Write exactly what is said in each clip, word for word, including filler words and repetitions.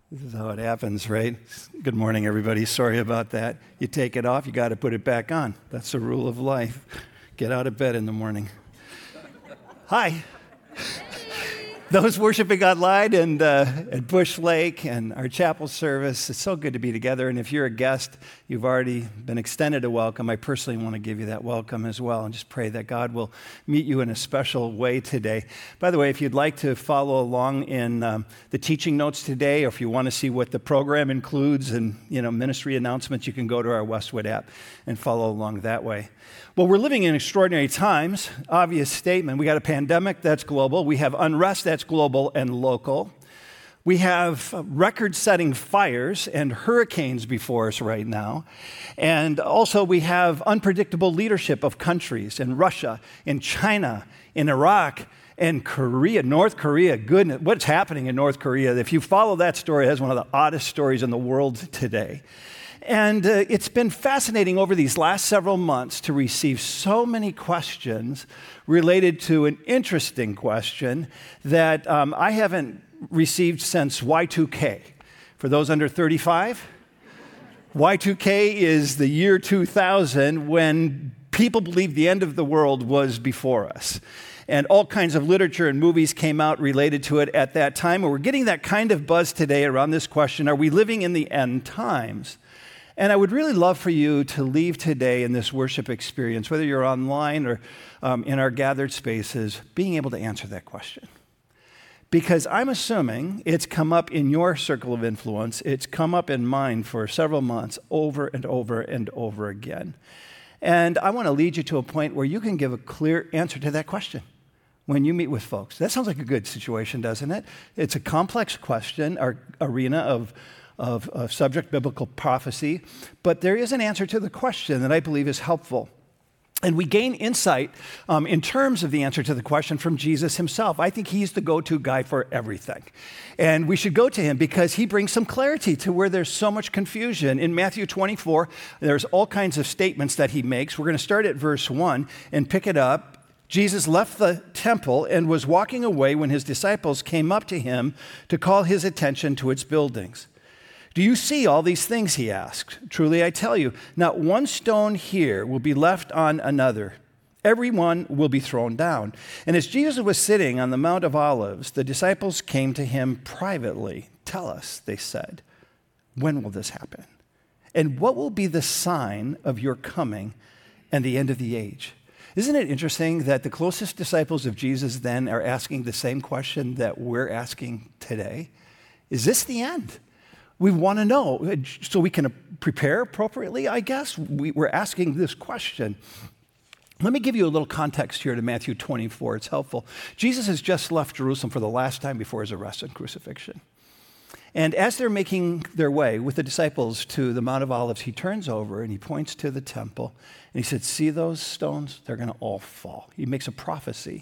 This is how it happens, right? Good morning, everybody. Sorry about that. You take it off, you got to put it back on. That's the rule of life. Get out of bed in the morning. Hi. Those worshiping online and uh, at Bush Lake and our chapel service, it's so good to be together. And if you're a guest, you've already been extended a welcome. I personally want to give you that welcome as well and just pray that God will meet you in a special way today. By the way, if you'd like to follow along in um, the teaching notes today, or if you want to see what the program includes and, you know, ministry announcements, you can go to our Westwood app and follow along that way. Well, we're living in extraordinary times. Obvious statement. We got a pandemic that's global. We have unrest that's global and local. We have record-setting fires and hurricanes before us right now. And also we have unpredictable leadership of countries in Russia, in China, in Iraq, and Korea, North Korea. Goodness, what's happening in North Korea? If you follow that story, that's one of the oddest stories in the world today. And uh, it's been fascinating over these last several months to receive so many questions related to an interesting question that um, I haven't received since Y two K. For those under thirty-five, Y two K is the year two thousand when people believed the end of the world was before us. And all kinds of literature and movies came out related to it at that time. And we're getting that kind of buzz today around this question, are we living in the end times? And I would really love for you to leave today in this worship experience, whether you're online or um, in our gathered spaces, being able to answer that question. Because I'm assuming it's come up in your circle of influence, it's come up in mine for several months over and over and over again. And I want to lead you to a point where you can give a clear answer to that question when you meet with folks. That sounds like a good situation, doesn't it? It's a complex question, our arena of Of, of subject biblical prophecy, but there is an answer to the question that I believe is helpful. And we gain insight um, in terms of the answer to the question from Jesus himself. I think he's the go-to guy for everything. And we should go to him because he brings some clarity to where there's so much confusion. In Matthew twenty-four, there's all kinds of statements that he makes. We're going to start at verse one and pick it up. Jesus left the temple and was walking away when his disciples came up to him to call his attention to its buildings. Do you see all these things, he asked. Truly, I tell you, not one stone here will be left on another. Every one will be thrown down. And as Jesus was sitting on the Mount of Olives, the disciples came to him privately. Tell us, they said, when will this happen? And what will be the sign of your coming and the end of the age? Isn't it interesting that the closest disciples of Jesus then are asking the same question that we're asking today? Is this the end? We want to know so we can prepare appropriately, I guess. We, we're asking this question. Let me give you a little context here to Matthew twenty-four. It's helpful. Jesus has just left Jerusalem for the last time before his arrest and crucifixion. And as they're making their way with the disciples to the Mount of Olives, he turns over and he points to the temple. And he said, see those stones? They're going to all fall. He makes a prophecy.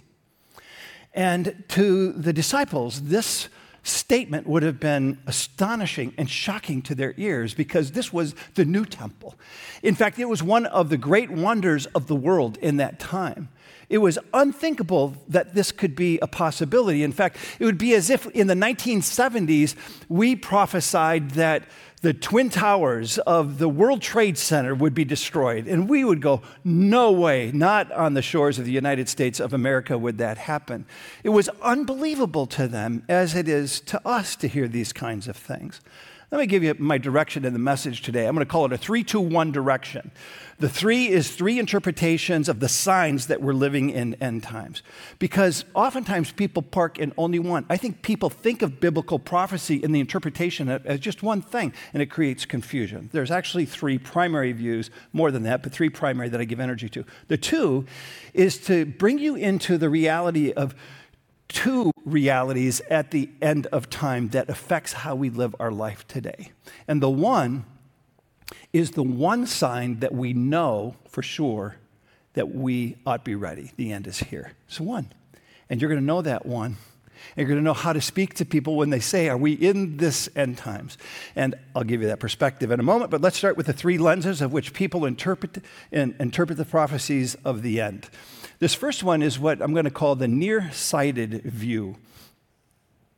And to the disciples, this statement would have been astonishing and shocking to their ears because this was the new temple. In fact, it was one of the great wonders of the world in that time. It was unthinkable that this could be a possibility. In fact, it would be as if in the nineteen seventies, we prophesied that the Twin Towers of the World Trade Center would be destroyed. And we would go, no way, not on the shores of the United States of America would that happen. It was unbelievable to them, as it is to us to hear these kinds of things. Let me give you my direction in the message today. I'm going to call it a three two one direction. The three is three interpretations of the signs that we're living in end times. Because oftentimes people park in only one. I think people think of biblical prophecy in the interpretation as just one thing, and it creates confusion. There's actually three primary views, more than that, but three primary that I give energy to. The two is to bring you into the reality of two realities at the end of time that affects how we live our life today. And the one is the one sign that we know for sure that we ought to be ready. The end is here. It's one. And you're going to know that one. And you're going to know how to speak to people when they say, are we in this end times? And I'll give you that perspective in a moment, but let's start with the three lenses of which people interpret, and interpret the prophecies of the end. This first one is what I'm going to call the nearsighted view.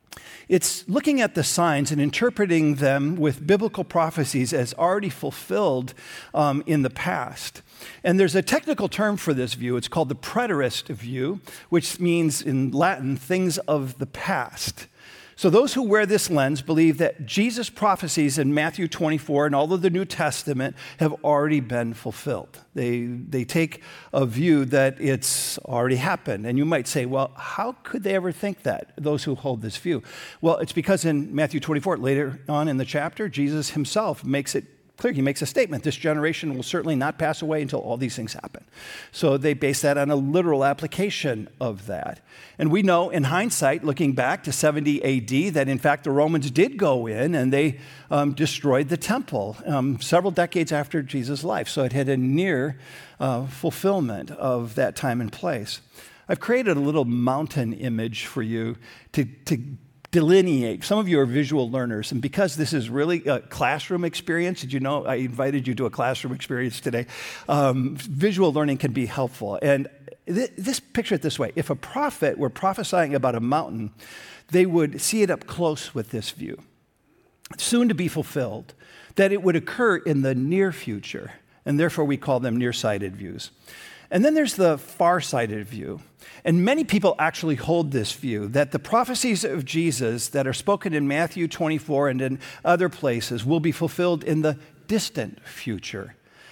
It's looking at the signs and interpreting them with biblical prophecies as already fulfilled um, in the past. And there's a technical term for this view. It's called the preterist view, which means in Latin, things of the past. So those who wear this lens believe that Jesus' prophecies in Matthew twenty-four and all of the New Testament have already been fulfilled. They, they take a view that it's already happened. And you might say, well, how could they ever think that, those who hold this view? Well, it's because in Matthew twenty-four, later on in the chapter, Jesus himself makes it clear. He makes a statement. This generation will certainly not pass away until all these things happen. So they base that on a literal application of that. And we know in hindsight, looking back to seventy A D, that in fact the Romans did go in and they um, destroyed the temple um, several decades after Jesus' life. So it had a near uh, fulfillment of that time and place. I've created a little mountain image for you to, to delineate. Some of you are visual learners, and because this is really a classroom experience, did you know I invited you to a classroom experience today? Um, visual learning can be helpful. And th- this picture it this way. If a prophet were prophesying about a mountain, they would see it up close with this view, soon to be fulfilled, that it would occur in the near future, and therefore we call them nearsighted views. And then there's the far-sighted view. And many people actually hold this view, that the prophecies of Jesus that are spoken in Matthew twenty-four and in other places will be fulfilled in the distant future.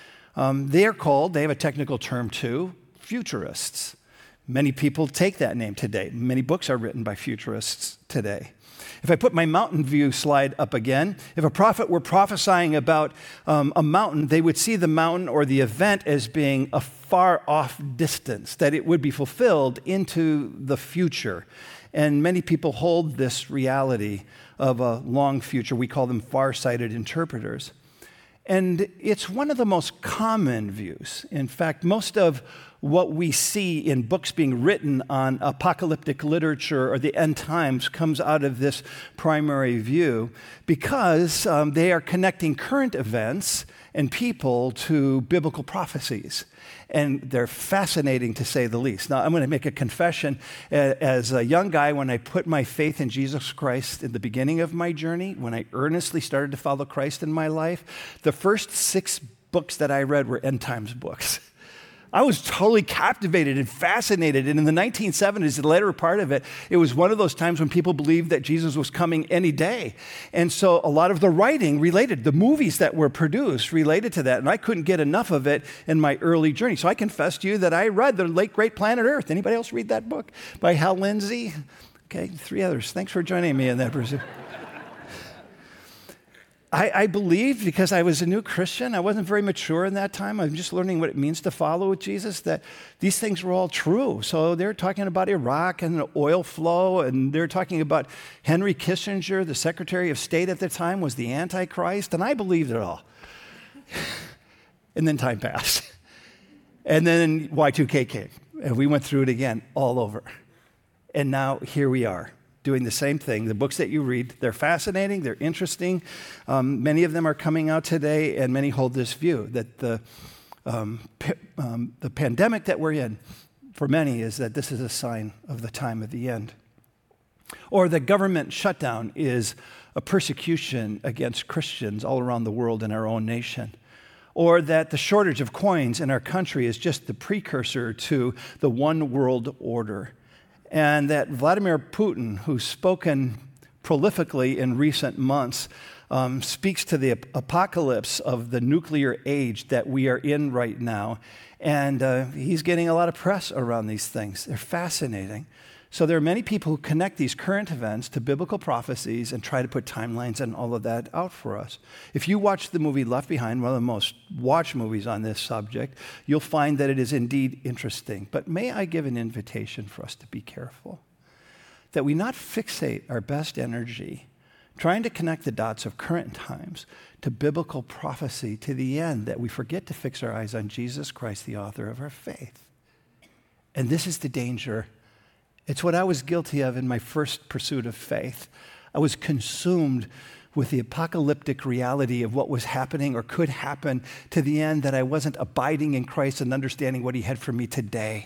Um, they are called, they have a technical term too, futurists. Many people take that name today. Many books are written by futurists today. If I put my mountain view slide up again, if a prophet were prophesying about um, a mountain, they would see the mountain or the event as being a far off distance, that it would be fulfilled into the future. And many people hold this reality of a long future. We call them far-sighted interpreters. And it's one of the most common views. In fact, most of what we see in books being written on apocalyptic literature or the end times comes out of this primary view because um, they are connecting current events and people to biblical prophecies. And they're fascinating, to say the least. Now, I'm going to make a confession. As a young guy, when I put my faith in Jesus Christ in the beginning of my journey, when I earnestly started to follow Christ in my life, the first six books that I read were end times books. I was totally captivated and fascinated. And in the nineteen seventies, the later part of it, it was one of those times when people believed that Jesus was coming any day. And so a lot of the writing related, the movies that were produced related to that. And I couldn't get enough of it in my early journey. So I confess to you that I read The Late Great Planet Earth. Anybody else read that book by Hal Lindsey? Okay, three others. Thanks for joining me in that pursuit. I, I believed, because I was a new Christian, I wasn't very mature in that time. I'm just learning what it means to follow with Jesus, that these things were all true. So they're talking about Iraq and the oil flow, and they're talking about Henry Kissinger, the Secretary of State at the time, was the Antichrist, and I believed it all. And then time passed. And then Y two K came, and we went through it again all over. And now here we are, doing the same thing. The books that you read, they're fascinating, they're interesting. Um, many of them are coming out today, and many hold this view that the, um, p- um, the pandemic that we're in, for many, is that this is a sign of the time of the end. Or the government shutdown is a persecution against Christians all around the world in our own nation. Or that the shortage of coins in our country is just the precursor to the one world order. And that Vladimir Putin, who's spoken prolifically in recent months, um, speaks to the ap- apocalypse of the nuclear age that we are in right now. And uh, he's getting a lot of press around these things. They're fascinating. So there are many people who connect these current events to biblical prophecies and try to put timelines and all of that out for us. If you watch the movie Left Behind, one of the most watched movies on this subject, you'll find that it is indeed interesting. But may I give an invitation for us to be careful, that we not fixate our best energy trying to connect the dots of current times to biblical prophecy to the end, that we forget to fix our eyes on Jesus Christ, the author of our faith. And this is the danger. It's what I was guilty of in my first pursuit of faith. I was consumed with the apocalyptic reality of what was happening or could happen, to the end that I wasn't abiding in Christ and understanding what he had for me today,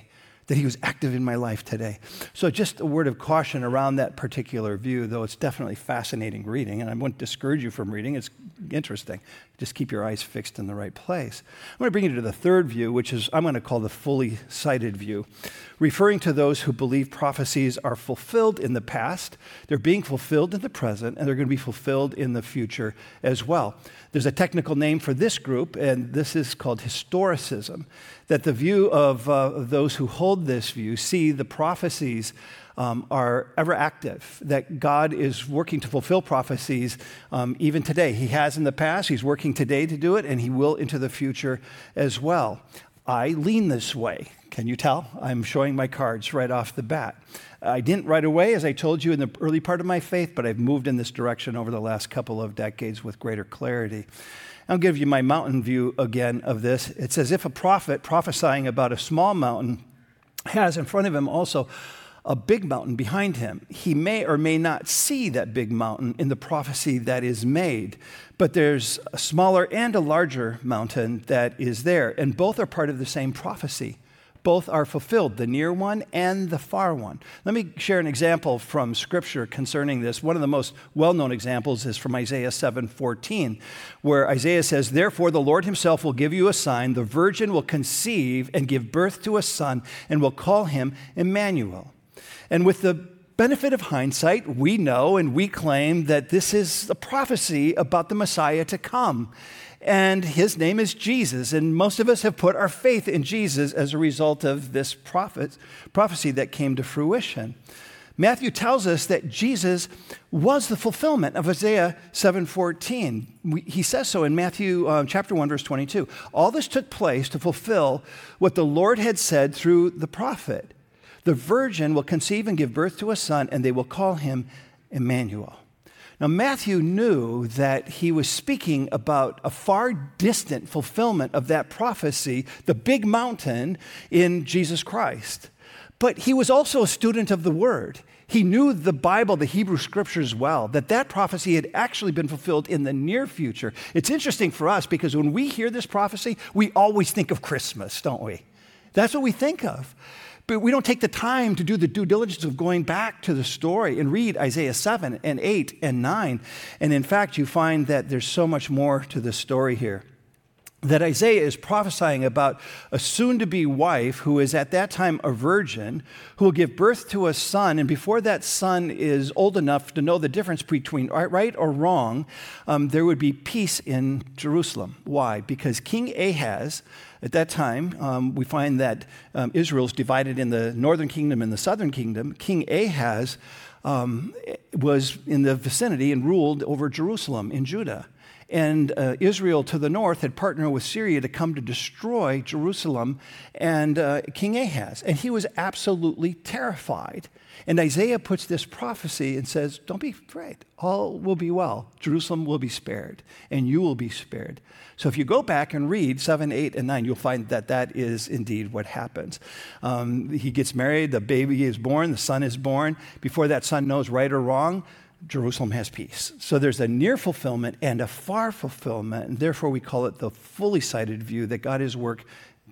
that he was active in my life today. So just a word of caution around that particular view, though it's definitely fascinating reading, and I wouldn't discourage you from reading. It's interesting. Just keep your eyes fixed in the right place. I'm going to bring you to the third view, which is I'm going to call the fully sighted view, referring to those who believe prophecies are fulfilled in the past, they're being fulfilled in the present, and they're going to be fulfilled in the future as well. There's a technical name for this group, and this is called historicism, that the view of, uh, of those who hold this view see the prophecies um, are ever active, that God is working to fulfill prophecies um, even today. He has in the past, he's working today to do it, and he will into the future as well. I lean this way. Can you tell? I'm showing my cards right off the bat. I didn't right away, as I told you in the early part of my faith, but I've moved in this direction over the last couple of decades with greater clarity. I'll give you my mountain view again of this. It's as if a prophet prophesying about a small mountain has in front of him also a big mountain behind him. He may or may not see that big mountain in the prophecy that is made, but there's a smaller and a larger mountain that is there, and both are part of the same prophecy. Both are fulfilled, the near one and the far one. Let me share an example from Scripture concerning this. One of the most well-known examples is from Isaiah seven fourteen, where Isaiah says, "Therefore the Lord himself will give you a sign. The virgin will conceive and give birth to a son and will call him Emmanuel." And with the benefit of hindsight, we know and we claim that this is a prophecy about the Messiah to come. And his name is Jesus, and most of us have put our faith in Jesus as a result of this prophet, prophecy that came to fruition. Matthew tells us that Jesus was the fulfillment of Isaiah seven fourteen. We, he says so in Matthew um, chapter one, verse twenty-two. All this took place to fulfill what the Lord had said through the prophet. The virgin will conceive and give birth to a son, and they will call him Emmanuel. Now, Matthew knew that he was speaking about a far distant fulfillment of that prophecy, the big mountain in Jesus Christ. But he was also a student of the Word. He knew the Bible, the Hebrew Scriptures well, that that prophecy had actually been fulfilled in the near future. It's interesting for us because when we hear this prophecy, we always think of Christmas, don't we? That's what we think of. But we don't take the time to do the due diligence of going back to the story and read Isaiah seven and eight and nine. And in fact, you find that there's so much more to the story here. That Isaiah is prophesying about a soon-to-be wife who is at that time a virgin, who will give birth to a son, and before that son is old enough to know the difference between right or wrong, um, there would be peace in Jerusalem. Why? Because King Ahaz, at that time, um, we find that um, Israel is divided in the northern kingdom and the southern kingdom. King Ahaz um, was in the vicinity and ruled over Jerusalem in Judah. And uh, Israel to the north had partnered with Syria to come to destroy Jerusalem and uh, King Ahaz. And he was absolutely terrified. And Isaiah puts this prophecy and says, don't be afraid. All will be well. Jerusalem will be spared, and you will be spared. So if you go back and read seven, eight, and nine, you'll find that that is indeed what happens. Um, he gets married, the baby is born, the son is born. Before that son knows right or wrong, Jerusalem has peace. So there's a near fulfillment and a far fulfillment, and therefore we call it the fully sighted view that God is work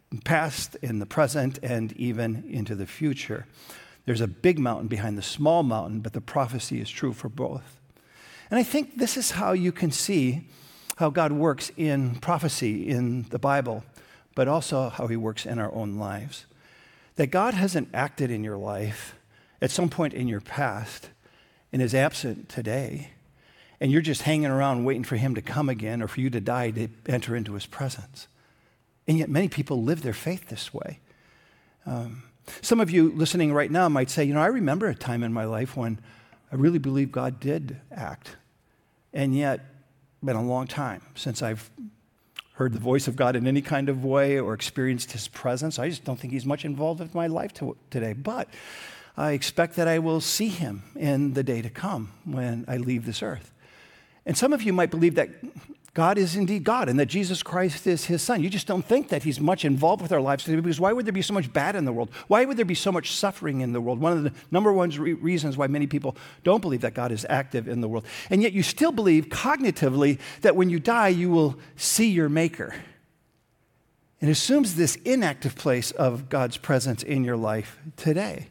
past, in the present, and even into the future. There's a big mountain behind the small mountain, but the prophecy is true for both. And I think this is how you can see how God works in prophecy in the Bible, but also how he works in our own lives. That God hasn't acted in your life at some point in your past and is absent today, and you're just hanging around waiting for him to come again or for you to die to enter into his presence. And yet many people live their faith this way. Um, some of you listening right now might say, you know, I remember a time in my life when I really believe God did act, and yet it's been a long time since I've heard the voice of God in any kind of way or experienced his presence. I just don't think he's much involved with my life to, today, but I expect that I will see him in the day to come when I leave this earth. And some of you might believe that God is indeed God and that Jesus Christ is his son. You just don't think that he's much involved with our lives today, because why would there be so much bad in the world? Why would there be so much suffering in the world? One of the number one re- reasons why many people don't believe that God is active in the world. And yet you still believe cognitively that when you die, you will see your maker. It assumes this inactive place of God's presence in your life today.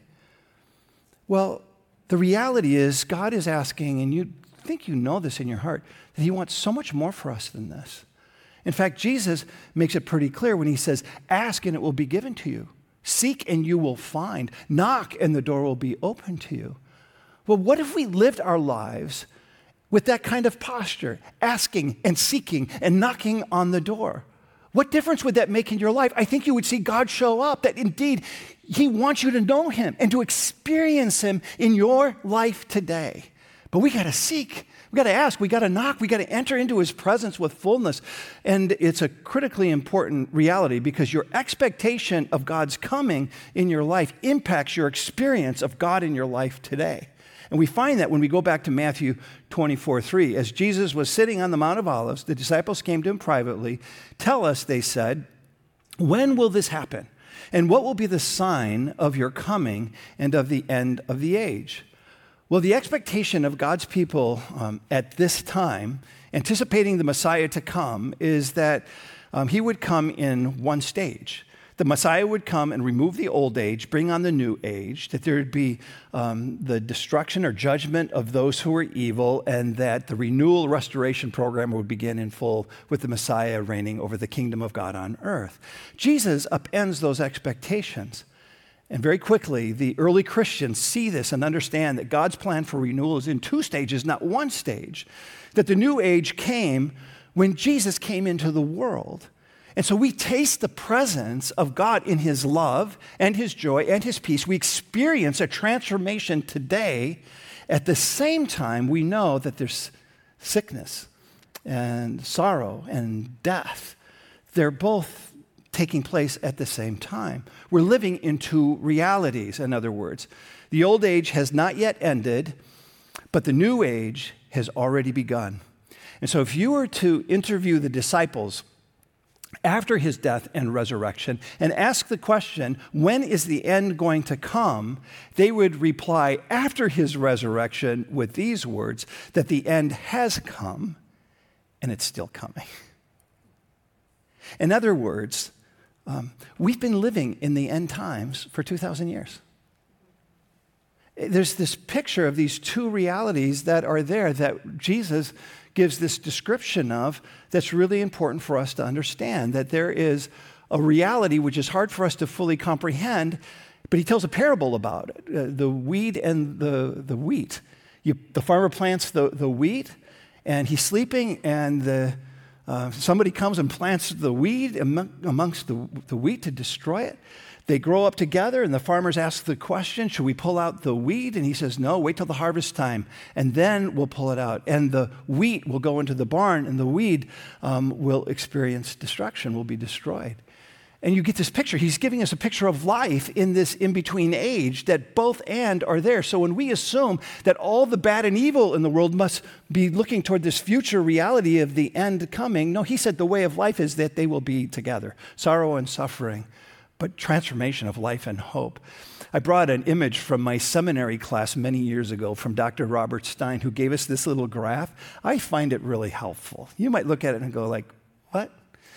Well, the reality is God is asking, and you think you know this in your heart, that he wants so much more for us than this. In fact, Jesus makes it pretty clear when he says, ask and it will be given to you. Seek and you will find. Knock and the door will be open to you. Well, what if we lived our lives with that kind of posture, asking and seeking and knocking on the door? What difference would that make in your life? I think you would see God show up, that indeed he wants you to know him and to experience him in your life today. But we got to seek, we got to ask, we got to knock, we got to enter into his presence with fullness. And it's a critically important reality because your expectation of God's coming in your life impacts your experience of God in your life today. And we find that when we go back to Matthew twenty-four three. As Jesus was sitting on the Mount of Olives, the disciples came to him privately. Tell us, they said, when will this happen? And what will be the sign of your coming and of the end of the age? Well, the expectation of God's people um, at this time, anticipating the Messiah to come, is that um, he would come in one stage. The Messiah would come and remove the old age, bring on the new age, that there would be um, the destruction or judgment of those who were evil, and that the renewal restoration program would begin in full with the Messiah reigning over the kingdom of God on earth. Jesus upends those expectations. And very quickly, the early Christians see this and understand that God's plan for renewal is in two stages, not one stage. That the new age came when Jesus came into the world. And so we taste the presence of God in his love and his joy and his peace. We experience a transformation today. At the same time, we know that there's sickness and sorrow and death. They're both taking place at the same time. We're living in two realities, in other words. The old age has not yet ended, but the new age has already begun. And so if you were to interview the disciples after his death and resurrection and ask the question, when is the end going to come? They would reply after his resurrection with these words, that the end has come and it's still coming. In other words, um, we've been living in the end times for two thousand years. There's this picture of these two realities that are there that Jesus gives this description of that's really important for us to understand, that there is a reality which is hard for us to fully comprehend, but he tells a parable about it, uh, the weed and the, the wheat. You, the farmer plants the, the wheat, and he's sleeping, and the, uh, somebody comes and plants the weed among, amongst the, the wheat to destroy it. They grow up together, and the farmers ask the question, should we pull out the weed? And he says, no, wait till the harvest time, and then we'll pull it out. And the wheat will go into the barn, and the weed um, will experience destruction, will be destroyed. And you get this picture. He's giving us a picture of life in this in-between age, that both and are there. So when we assume that all the bad and evil in the world must be looking toward this future reality of the end coming, no, he said the way of life is that they will be together, sorrow and suffering, but transformation of life and hope. I brought an image from my seminary class many years ago from Doctor Robert Stein, who gave us this little graph. I find it really helpful. You might look at it and go like, what?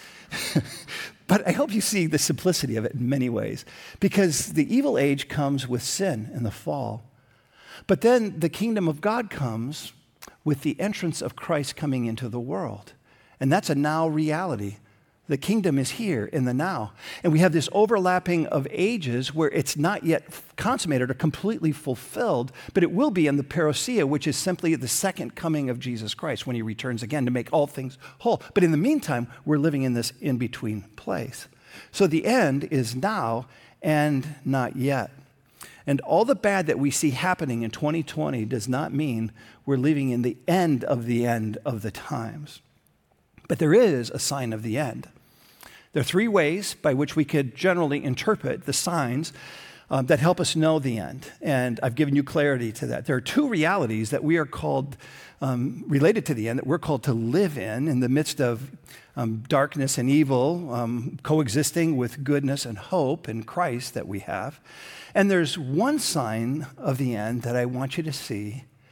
But I hope you see the simplicity of it in many ways, because the evil age comes with sin and the fall. But then the kingdom of God comes with the entrance of Christ coming into the world. And that's a now reality. The kingdom is here in the now. And we have this overlapping of ages where it's not yet consummated or completely fulfilled, but it will be in the parousia, which is simply the second coming of Jesus Christ when he returns again to make all things whole. But in the meantime, we're living in this in-between place. So the end is now and not yet. And all the bad that we see happening in twenty twenty does not mean we're living in the end of the end of the times. But there is a sign of the end. There are three ways by which we could generally interpret the signs um, that help us know the end. And I've given you clarity to that. There are two realities that we are called, um, related to the end, that we're called to live in, in the midst of um, darkness and evil, um, coexisting with goodness and hope in Christ that we have. And there's one sign of the end that I want you to see,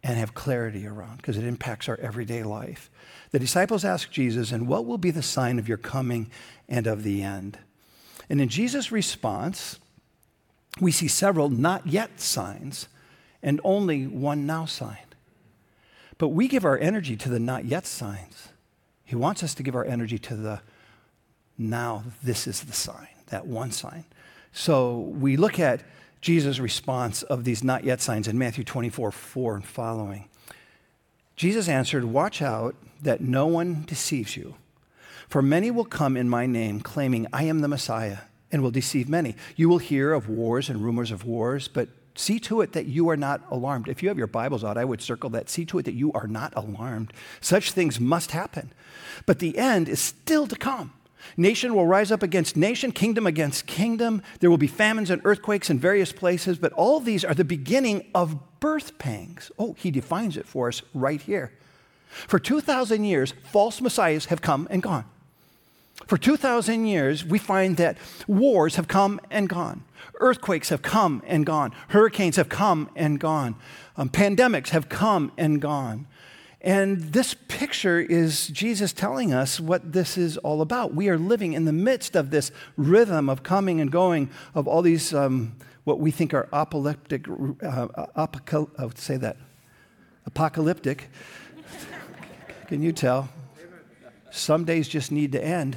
and have clarity around because it impacts our everyday life. The disciples asked Jesus, and what will be the sign of your coming and of the end? And in Jesus' response, we see several not yet signs and only one now sign. But we give our energy to the not yet signs. He wants us to give our energy to the now, this is the sign, that one sign. So we look at Jesus' response of these not yet signs in Matthew twenty-four, four and following. Jesus answered, watch out that no one deceives you. For many will come in my name, claiming I am the Messiah, and will deceive many. You will hear of wars and rumors of wars, but see to it that you are not alarmed. If you have your Bibles out, I would circle that. See to it that you are not alarmed. Such things must happen. But the end is still to come. Nation will rise up against nation, kingdom against kingdom. There will be famines and earthquakes in various places, but all these are the beginning of birth pangs. Oh, he defines it for us right here. For two thousand years, false messiahs have come and gone. For two thousand years, we find that wars have come and gone. Earthquakes have come and gone. Hurricanes have come and gone. Um, pandemics have come and gone. And this picture is Jesus telling us what this is all about. We are living in the midst of this rhythm of coming and going of all these, um, what we think are apocalyptic, uh, apocal- I would say that, apocalyptic. Can you tell? Some days just need to end.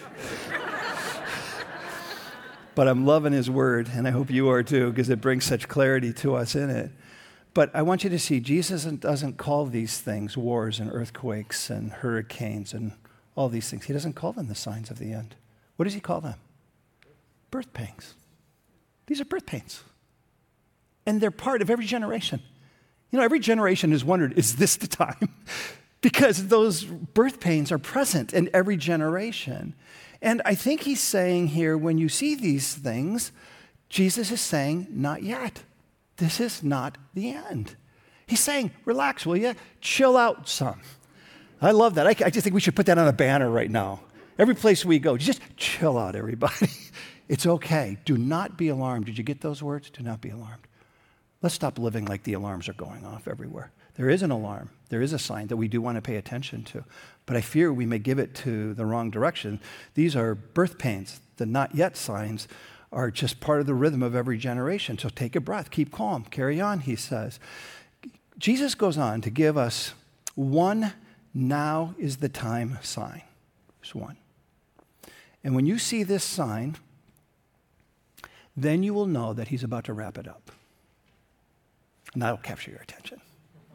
But I'm loving his word, and I hope you are too, because it brings such clarity to us in it. But I want you to see, Jesus doesn't call these things wars and earthquakes and hurricanes and all these things. He doesn't call them the signs of the end. What does he call them? Birth pangs. These are birth pains. And they're part of every generation. You know, every generation has wondered, is this the time? Because those birth pains are present in every generation. And I think he's saying here, when you see these things, Jesus is saying, not yet. This is not the end. He's saying, relax, will you? Chill out some. I love that. I, I just think we should put that on a banner right now. Every place we go, just chill out, everybody. It's okay. Do not be alarmed. Did you get those words? Do not be alarmed. Let's stop living like the alarms are going off everywhere. There is an alarm. There is a sign that we do want to pay attention to. But I fear we may give it to the wrong direction. These are birth pains. The not yet signs are just part of the rhythm of every generation. So take a breath, keep calm, carry on, he says. Jesus goes on to give us one now is the time sign. There's one. And when you see this sign, then you will know that he's about to wrap it up. And that'll capture your attention.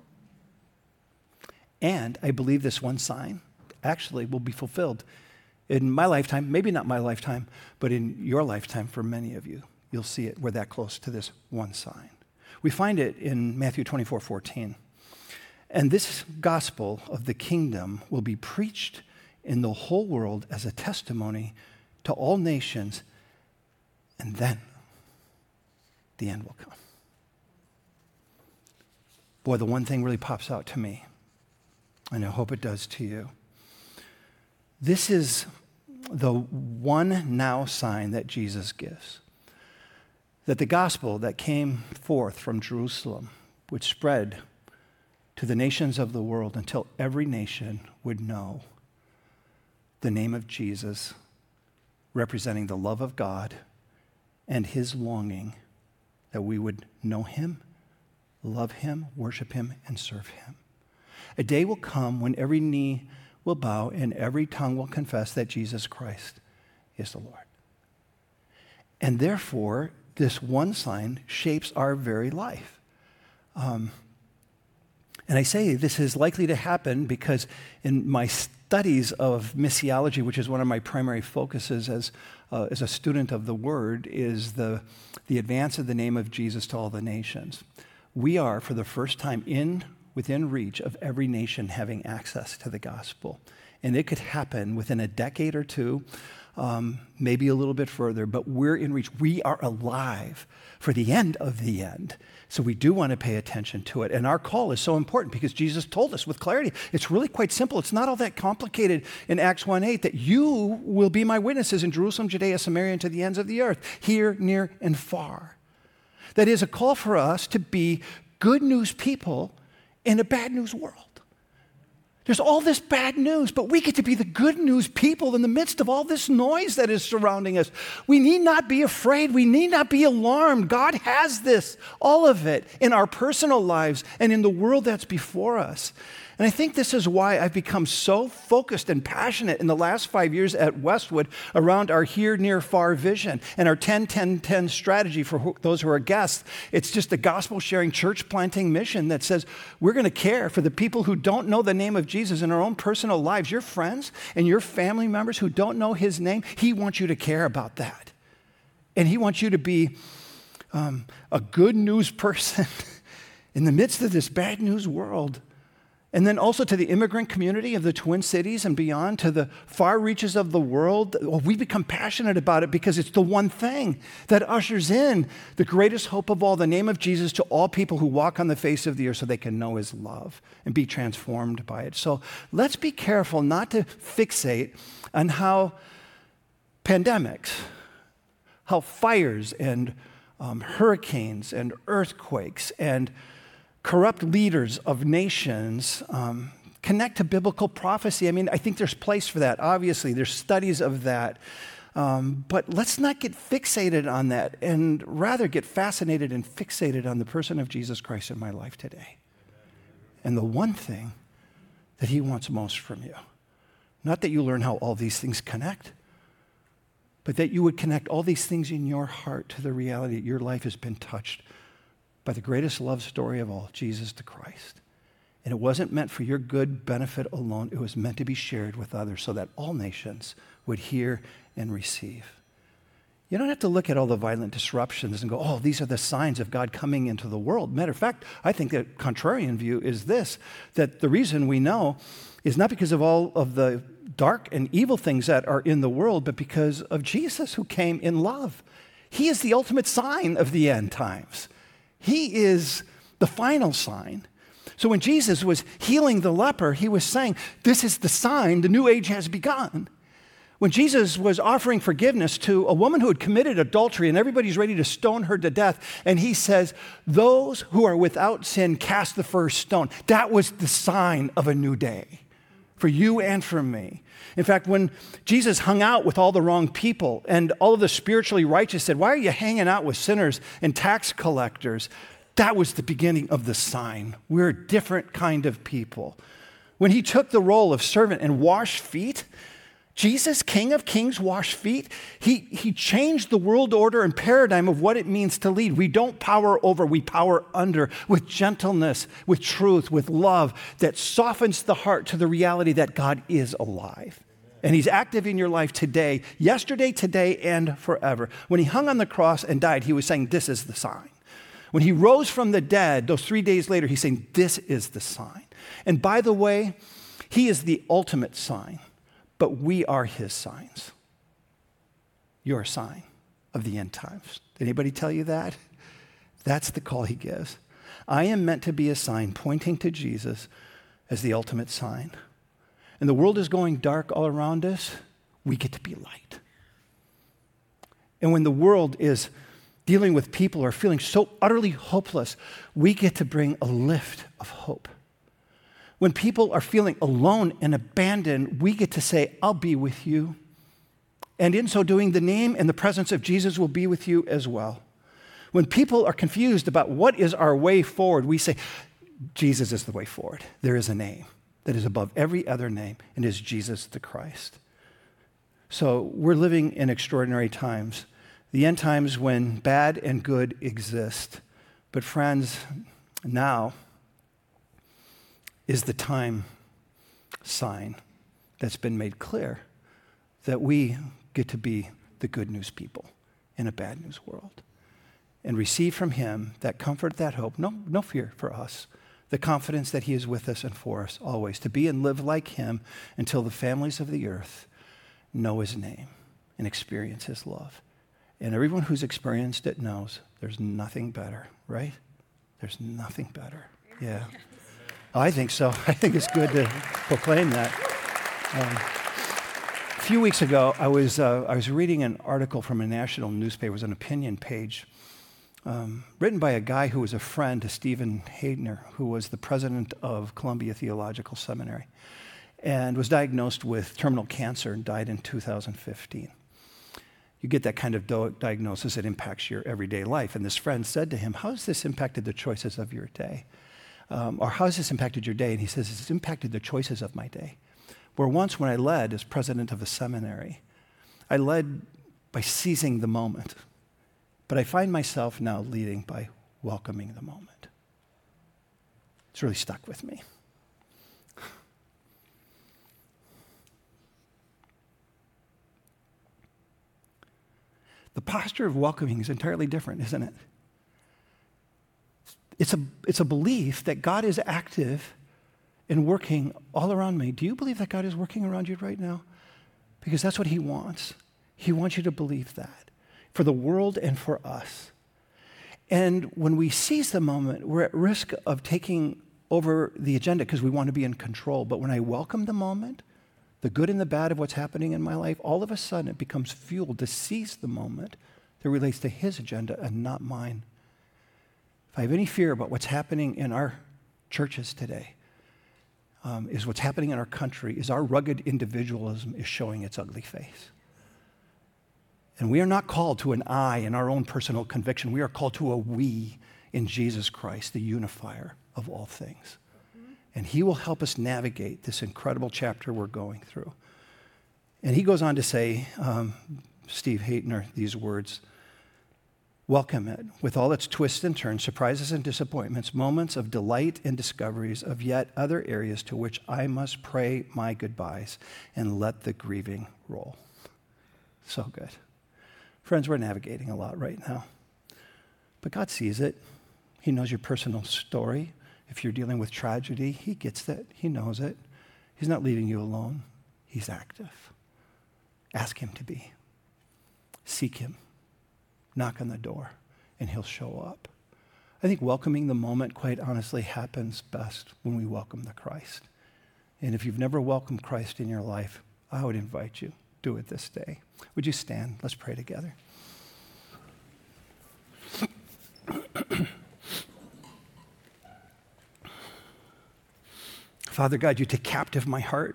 And I believe this one sign actually will be fulfilled in my lifetime, maybe not my lifetime, but in your lifetime for many of you. You'll see it. We're that close to this one sign. We find it in Matthew twenty-four, fourteen. And this gospel of the kingdom will be preached in the whole world as a testimony to all nations, and then the end will come. Boy, the one thing really pops out to me, and I hope it does to you. This is the one now sign that Jesus gives. That the gospel that came forth from Jerusalem would spread to the nations of the world until every nation would know the name of Jesus, representing the love of God and his longing that we would know him, love him, worship him, and serve him. A day will come when every knee will bow and every tongue will confess that Jesus Christ is the Lord. And therefore, this one sign shapes our very life. Um, and I say this is likely to happen because in my studies of missiology, which is one of my primary focuses as, uh, as a student of the Word, is the, the advance of the name of Jesus to all the nations. We are, for the first time, in within reach of every nation having access to the gospel. And it could happen within a decade or two, um, maybe a little bit further, but we're in reach. We are alive for the end of the end. So we do want to pay attention to it. And our call is so important because Jesus told us with clarity. It's really quite simple. It's not all that complicated in Acts one eight that you will be my witnesses in Jerusalem, Judea, Samaria, and to the ends of the earth, here, near, and far. That is a call for us to be good news people in a bad news world. There's all this bad news, but we get to be the good news people in the midst of all this noise that is surrounding us. We need not be afraid. We need not be alarmed. God has this, all of it, in our personal lives and in the world that's before us. And I think this is why I've become so focused and passionate in the last five years at Westwood around our here, near, far vision and our ten ten ten strategy for those who are guests. It's just a gospel-sharing, church-planting mission that says we're going to care for the people who don't know the name of Jesus in our own personal lives. Your friends and your family members who don't know his name, he wants you to care about that. And he wants you to be um, a good news person in the midst of this bad news world. And then also to the immigrant community of the Twin Cities and beyond, to the far reaches of the world. Well, we become passionate about it because it's the one thing that ushers in the greatest hope of all, the name of Jesus, to all people who walk on the face of the earth so they can know his love and be transformed by it. So let's be careful not to fixate on how pandemics, how fires and um, hurricanes and earthquakes and corrupt leaders of nations um, connect to biblical prophecy. I mean, I think there's place for that. Obviously, there's studies of that. Um, but let's not get fixated on that and rather get fascinated and fixated on the person of Jesus Christ in my life today. And the one thing that he wants most from you. Not that you learn how all these things connect, but that you would connect all these things in your heart to the reality that your life has been touched by the greatest love story of all, Jesus the Christ. And it wasn't meant for your good benefit alone. It was meant to be shared with others so that all nations would hear and receive. You don't have to look at all the violent disruptions and go, oh, these are the signs of God coming into the world. Matter of fact, I think the contrarian view is this, that the reason we know is not because of all of the dark and evil things that are in the world, but because of Jesus who came in love. He is the ultimate sign of the end times. He is the final sign. So when Jesus was healing the leper, he was saying, this is the sign, the new age has begun. When Jesus was offering forgiveness to a woman who had committed adultery and everybody's ready to stone her to death, and he says, those who are without sin cast the first stone. That was the sign of a new day for you and for me. In fact, when Jesus hung out with all the wrong people and all of the spiritually righteous said, why are you hanging out with sinners and tax collectors? That was the beginning of the sign. We're a different kind of people. When he took the role of servant and washed feet, Jesus, King of Kings, washed feet. He, he changed the world order and paradigm of what it means to lead. We don't power over, we power under with gentleness, with truth, with love that softens the heart to the reality that God is alive. And he's active in your life today, yesterday, today, and forever. When he hung on the cross and died, he was saying, this is the sign. When he rose from the dead, those three days later, he's saying, this is the sign. And by the way, he is the ultimate sign. But we are his signs. You're a sign of the end times. Did anybody tell you that? That's the call he gives. I am meant to be a sign pointing to Jesus as the ultimate sign. And the world is going dark all around us. We get to be light. And when the world is dealing with people who are feeling so utterly hopeless, we get to bring a lift of hope. When people are feeling alone and abandoned, we get to say, I'll be with you. And in so doing, the name and the presence of Jesus will be with you as well. When people are confused about what is our way forward, we say, Jesus is the way forward. There is a name that is above every other name, and it is Jesus the Christ. So we're living in extraordinary times, the end times when bad and good exist. But friends, now is the time sign that's been made clear that we get to be the good news people in a bad news world and receive from him that comfort, that hope, no, no fear for us, the confidence that he is with us and for us always, to be and live like him until the families of the earth know his name and experience his love. And everyone who's experienced it knows there's nothing better, right? There's nothing better. Yeah. I think so. I think it's good to proclaim that. Um, a few weeks ago, I was uh, I was reading an article from a national newspaper. It was an opinion page um, written by a guy who was a friend to Stephen Haydner, who was the president of Columbia Theological Seminary, and was diagnosed with terminal cancer and died in two thousand fifteen. You get that kind of do- diagnosis, it impacts your everyday life. And this friend said to him, how has this impacted the choices of your day? Um, or how has this impacted your day? And he says, it's impacted the choices of my day. Where once when I led as president of a seminary, I led by seizing the moment. But I find myself now leading by welcoming the moment. It's really stuck with me. The posture of welcoming is entirely different, isn't it? It's a, it's a belief that God is active and working all around me. Do you believe that God is working around you right now? Because that's what he wants. He wants you to believe that for the world and for us. And when we seize the moment, we're at risk of taking over the agenda because we want to be in control. But when I welcome the moment, the good and the bad of what's happening in my life, all of a sudden it becomes fuel to seize the moment that relates to his agenda and not mine. If I have any fear about what's happening in our churches today, um, is what's happening in our country, is our rugged individualism is showing its ugly face. And we are not called to an I in our own personal conviction. We are called to a we in Jesus Christ, the unifier of all things. And he will help us navigate this incredible chapter we're going through. And he goes on to say, um, Steve Haydner, these words, welcome it with all its twists and turns, surprises and disappointments, moments of delight and discoveries of yet other areas to which I must pray my goodbyes and let the grieving roll. So good. Friends, we're navigating a lot right now. But God sees it. He knows your personal story. If you're dealing with tragedy, he gets that. He knows it. He's not leaving you alone. He's active. Ask him to be. Seek him. Knock on the door, and he'll show up. I think welcoming the moment, quite honestly, happens best when we welcome the Christ. And if you've never welcomed Christ in your life, I would invite you, do it this day. Would you stand? Let's pray together. Father God, you take captive my heart.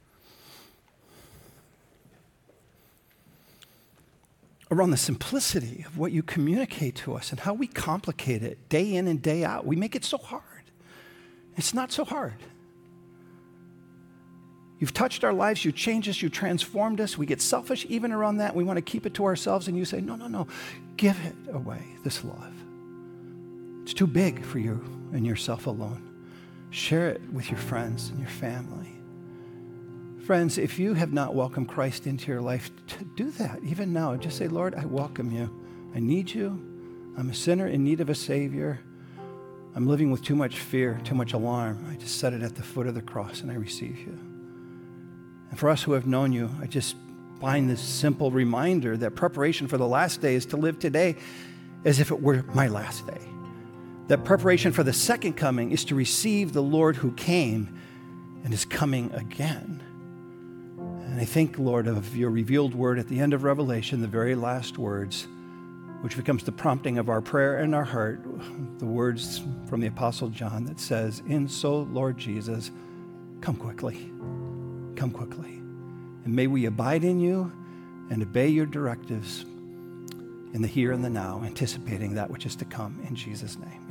Around the simplicity of what you communicate to us and how we complicate it day in and day out. We make it so hard. It's not so hard. You've touched our lives, you changed us, you transformed us. We get selfish even around that. We want to keep it to ourselves, and you say, no, no, no, give it away, this love. It's too big for you and yourself alone. Share it with your friends and your family. Friends, if you have not welcomed Christ into your life, to do that even now. Just say, Lord, I welcome you. I need you. I'm a sinner in need of a Savior. I'm living with too much fear, too much alarm. I just set it at the foot of the cross and I receive you. And for us who have known you, I just find this simple reminder that preparation for the last day is to live today as if it were my last day. That preparation for the second coming is to receive the Lord who came and is coming again. And I think, Lord, of your revealed word at the end of Revelation, the very last words, which becomes the prompting of our prayer and our heart, the words from the Apostle John that says, "In so, Lord Jesus, come quickly, come quickly. And may we abide in you and obey your directives in the here and the now, anticipating that which is to come in Jesus' name."